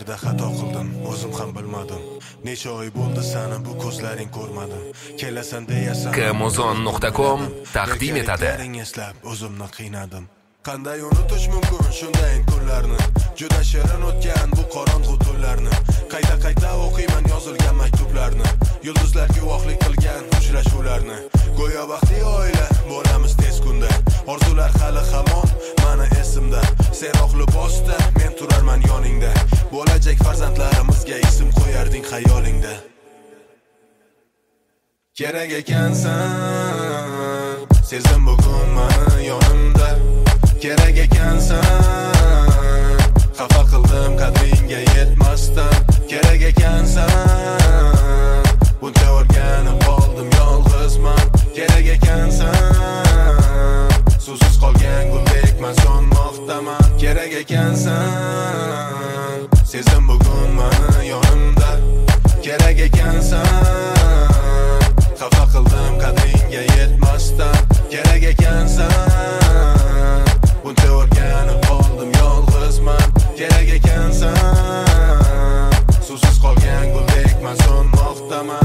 Nimalarda xato qildim, o'zim ham bilmadim. Necha oy bo'ldi seni bu ko'zlaring ko'rmadim. Kelasan deyasan. Kmozon.com taqdim etadi. Eslab o'zimni qiynadim. Qanday unutish mumkin shunday kunlarni? Juda shirin o'tgan bu qorong'u tunlarni. Qayta o'qiyman yozilgan maktublarni. Yulduzlar guvohlik qilgan uchrashuvlarni. Go'yo baxtli oila bo'lamiz tez kunda. Orzular hali hamon meni esimda. Seroq libosda men turarman yoningda. Bo'lajak farzandlarimizga ism qo'yarding xayolingda. Kerak ekansan, sezdim bugun meni yonimda. Kerak ekansan, xafa qildim qadringga yetmasdan. Kerak ekansan, buncha o'rganib qoldim yolg'izman. Kerak ekansan, suvsiz qolgan guldekman sonmoqdaman. Kerak ekansan, sezdim bugun meni yonimda. Kerak ekansan, xafa qildim qadringga yetmasdan. Kerak ekansan, buncha o'rganib qoldim yolg'izman. Kerak ekansan, suvsiz qolgan guldekman sonmoqdaman.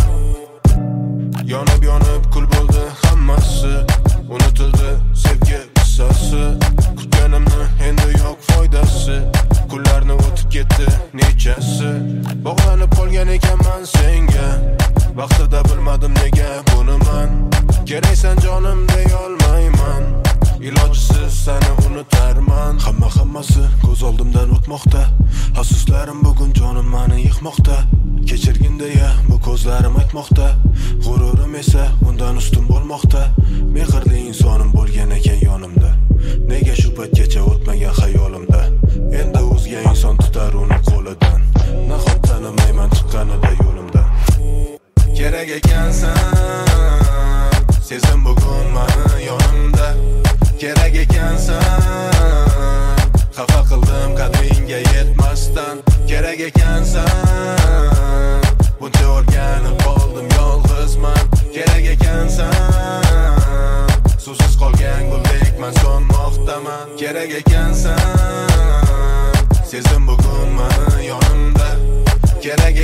Yonib kul bo'ldi hammasi, unutildi sevgi qissasi. Kutganimni endi yo'q foydasi, kunlarni o'tib ketdi nechasi. Bog'lanib qolgan ekanman senga, vaqtida bilmadim nega buni man. Keraksan jonim deyolmayman, ilojisiz seni unutarman. Hammasi ko'z oldimdan o'tmoqda, afsuslarim bugun jonim meni yıkmoqda. Kechirgin deya bu ko'zlarim aytmoqda, g'ururim esa undan ustun bo'lmoqda. Mehrli insonim bo'lgan ekan yonimda, nega shu paytgacha o'tmagan xayolimda. Endi o'zga inson tutar uni qo'lidan, nahot tanimayman chiqqanida yo'limdan. Kerak ekansan, sezdim bugun meni yonimda. Kerak ekansan, xafa qildim qadringga yetmasdan. Kerak ekansan, buncha o'rganib qoldim yolg'izman. Kerak ekansan, suvsiz qolgan guldekman sonmoqdaman. Kerak ekansan, sezdim bugun meni yonimda. Kerak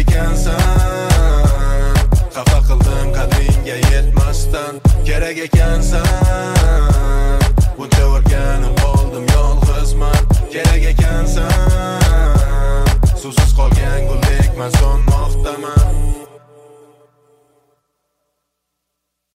ekansan, xafa qildim qadringga yetmasdan. Kerak ekansan,